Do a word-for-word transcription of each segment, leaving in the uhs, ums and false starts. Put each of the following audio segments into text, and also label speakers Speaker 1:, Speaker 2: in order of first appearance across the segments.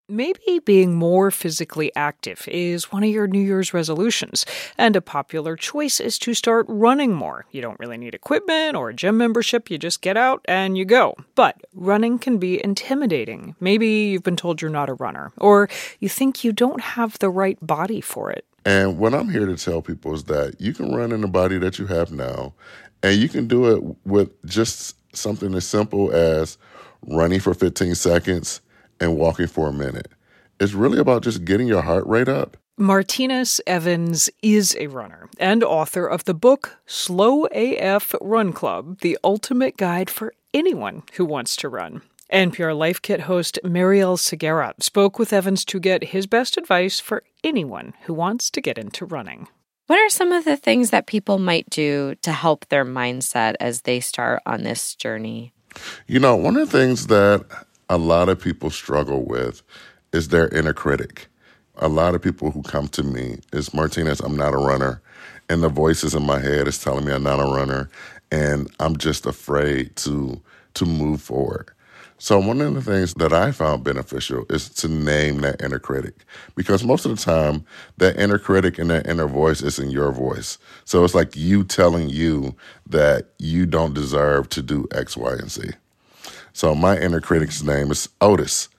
Speaker 1: Maybe being more physically active is one of your New Year's resolutions, and a popular choice is to start running more. You don't really need equipment or a gym membership, you just get out and you go. But running can be intimidating. Maybe you've been told you're not a runner, or you think you don't have the right body for it.
Speaker 2: And what I'm here to tell people is that you can run in the body that you have now, and you can do it with just something as simple as running for fifteen seconds and walking for a minute. It's really about just getting your heart rate up.
Speaker 1: Martinus Evans is a runner and author of the book Slow A F Run Club, the ultimate guide for anyone who wants to run. N P R Life Kit host Mariel Segura spoke with Evans to get his best advice for anyone who wants to get into running.
Speaker 3: What are some of the things that people might do to help their mindset as they start on this journey?
Speaker 2: You know, one of the things that a lot of people struggle with is their inner critic. A lot of people who come to me is, Martinus, I'm not a runner. And the voices in my head is telling me I'm not a runner. And I'm just afraid to to move forward. So one of the things that I found beneficial is to name that inner critic. Because most of the time, that inner critic and that inner voice is in your voice. So it's like you telling you that you don't deserve to do X, Y, and Z. So my inner critic's name is Otis.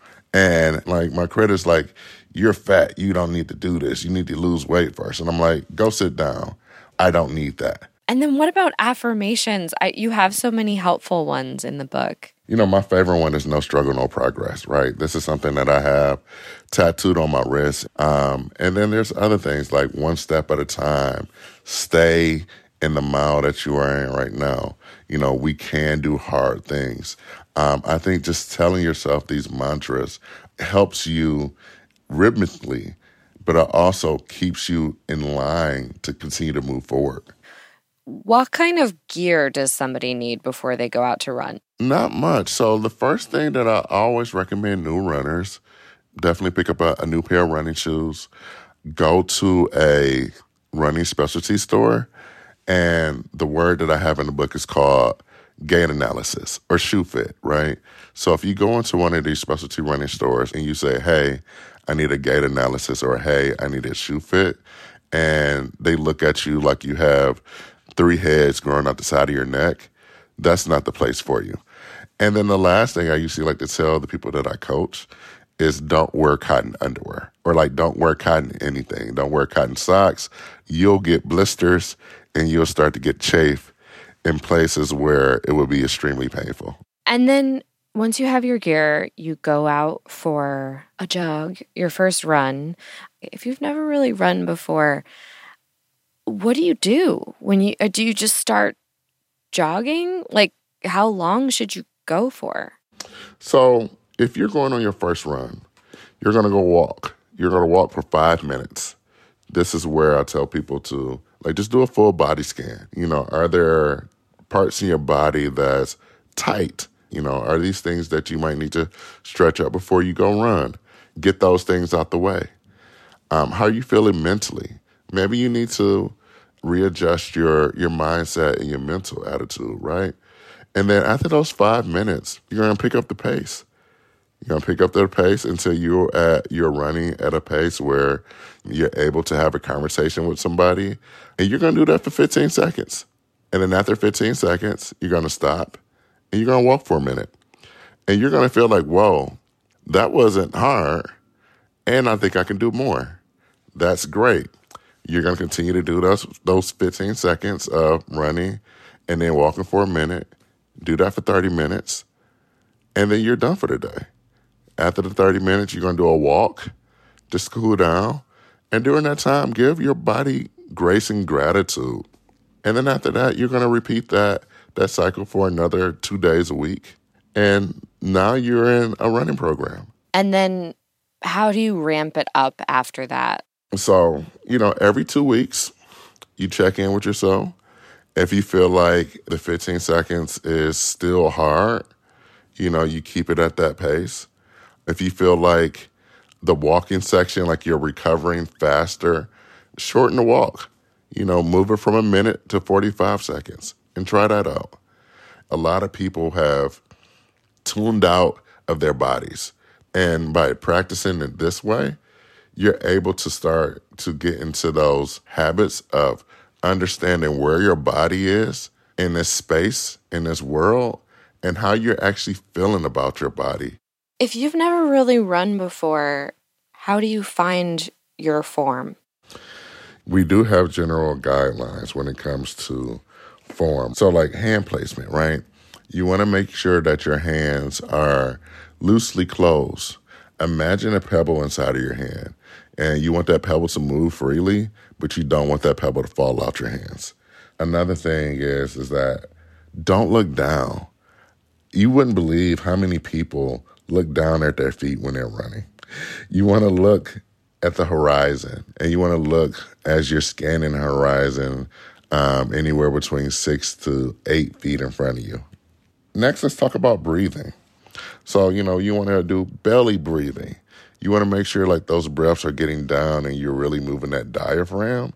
Speaker 2: And like my critic's like, you're fat. You don't need to do this. You need to lose weight first. And I'm like, go sit down. I don't need that.
Speaker 3: And then what about affirmations? I, you have so many helpful ones in the book.
Speaker 2: You know, my favorite one is no struggle, no progress, right? This is something that I have tattooed on my wrist. Um, and then there's other things like one step at a time. Stay in the mile that you are in right now. You know, we can do hard things. Um, I think just telling yourself these mantras helps you rhythmically, but it also keeps you in line to continue to move forward.
Speaker 3: What kind of gear does somebody need before they go out to run?
Speaker 2: Not much. So the first thing that I always recommend new runners, definitely pick up a, a new pair of running shoes, go to a running specialty store, and the word that I have in the book is called gait analysis or shoe fit, right? So if you go into one of these specialty running stores and you say, hey, I need a gait analysis, or hey, I need a shoe fit, and they look at you like you have three heads growing out the side of your neck, that's not the place for you. And then the last thing I usually like to tell the people that I coach is don't wear cotton underwear, or like don't wear cotton anything. Don't wear cotton socks. You'll get blisters and you'll start to get chafe in places where it will be extremely painful.
Speaker 3: And then once you have your gear, you go out for a jog, your first run. If you've never really run before, what do you do when you uh, do you just start jogging? Like, how long should you go for?
Speaker 2: So if you're going on your first run, you're going to go walk. You're going to walk for five minutes. This is where I tell people to, like, just do a full body scan. You know, are there parts in your body that's tight? You know, are these things that you might need to stretch out before you go run? Get those things out the way. Um, how are you feeling mentally? Maybe you need to readjust your your mindset and your mental attitude, right? And then after those five minutes, you're going to pick up the pace. You're going to pick up the pace until you're at you're running at a pace where you're able to have a conversation with somebody. And you're going to do that for fifteen seconds. And then after fifteen seconds, you're going to stop and you're going to walk for a minute. And you're going to feel like, whoa, that wasn't hard. And I think I can do more. That's great. You're going to continue to do those those fifteen seconds of running and then walking for a minute. Do that for thirty minutes, and then you're done for the day. After the thirty minutes, you're going to do a walk, just cool down. And during that time, give your body grace and gratitude. And then after that, you're going to repeat that, that cycle for another two days a week. And now you're in a running program.
Speaker 3: And then how do you ramp it up after that?
Speaker 2: So, you know, every two weeks, you check in with yourself. If you feel like the fifteen seconds is still hard, you know, you keep it at that pace. If you feel like the walking section, like you're recovering faster, shorten the walk. You know, move it from a minute to forty-five seconds and try that out. A lot of people have tuned out of their bodies. And by practicing it this way, you're able to start to get into those habits of understanding where your body is in this space, in this world, and how you're actually feeling about your body.
Speaker 3: If you've never really run before, how do you find your form?
Speaker 2: We do have general guidelines when it comes to form. So like hand placement, right? You want to make sure that your hands are loosely closed. Imagine a pebble inside of your hand, and you want that pebble to move freely, but you don't want that pebble to fall out your hands. Another thing is, is that don't look down. You wouldn't believe how many people look down at their feet when they're running. You want to look at the horizon, and you want to look as you're scanning the horizon um, anywhere between six to eight feet in front of you. Next, let's talk about breathing. So, you know, you want to do belly breathing. You want to make sure like those breaths are getting down and you're really moving that diaphragm.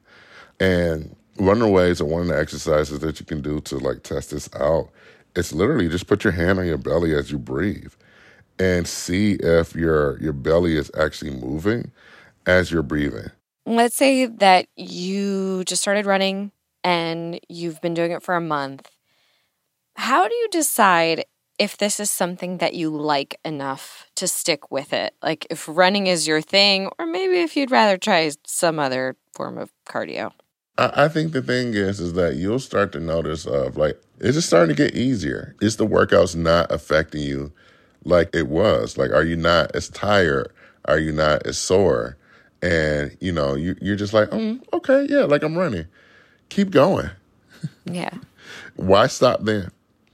Speaker 2: And one of the ways or one of the exercises that you can do to like test this out, it's literally just put your hand on your belly as you breathe and see if your your belly is actually moving as you're breathing.
Speaker 3: Let's say that you just started running and you've been doing it for a month. How do you decide if this is something that you like enough to stick with it? Like if running is your thing, or maybe if you'd rather try some other form of cardio?
Speaker 2: I, I think the thing is, is that you'll start to notice of like, it's just starting to get easier. Is the workouts not affecting you like it was? Like, are you not as tired? Are you not as sore? And, you know, you, you're just like, mm, okay, yeah, like I'm running. Keep going.
Speaker 3: Yeah.
Speaker 2: Why stop then?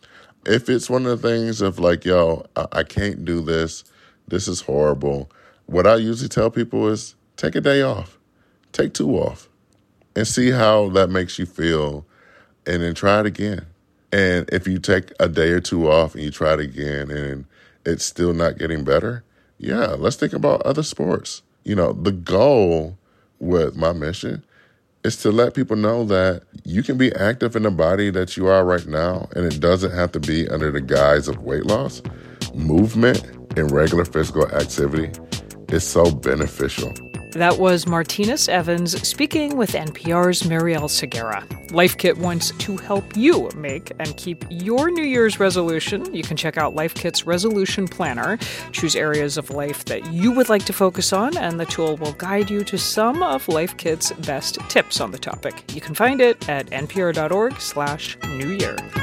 Speaker 2: If it's one of the things of like, yo, I, I can't do this, this is horrible, what I usually tell people is take a day off, take two off, and see how that makes you feel, and then try it again. And if you take a day or two off and you try it again and it's still not getting better, yeah, let's think about other sports. You know, the goal with my mission is to let people know that you can be active in the body that you are right now, and it doesn't have to be under the guise of weight loss. Movement and regular physical activity is so beneficial.
Speaker 1: That was Martinus Evans speaking with N P R's Marielle Segura. Life Kit wants to help you make and keep your New Year's resolution. You can check out Life Kit's resolution planner. Choose areas of life that you would like to focus on, and the tool will guide you to some of Life Kit's best tips on the topic. You can find it at npr.org slash new year.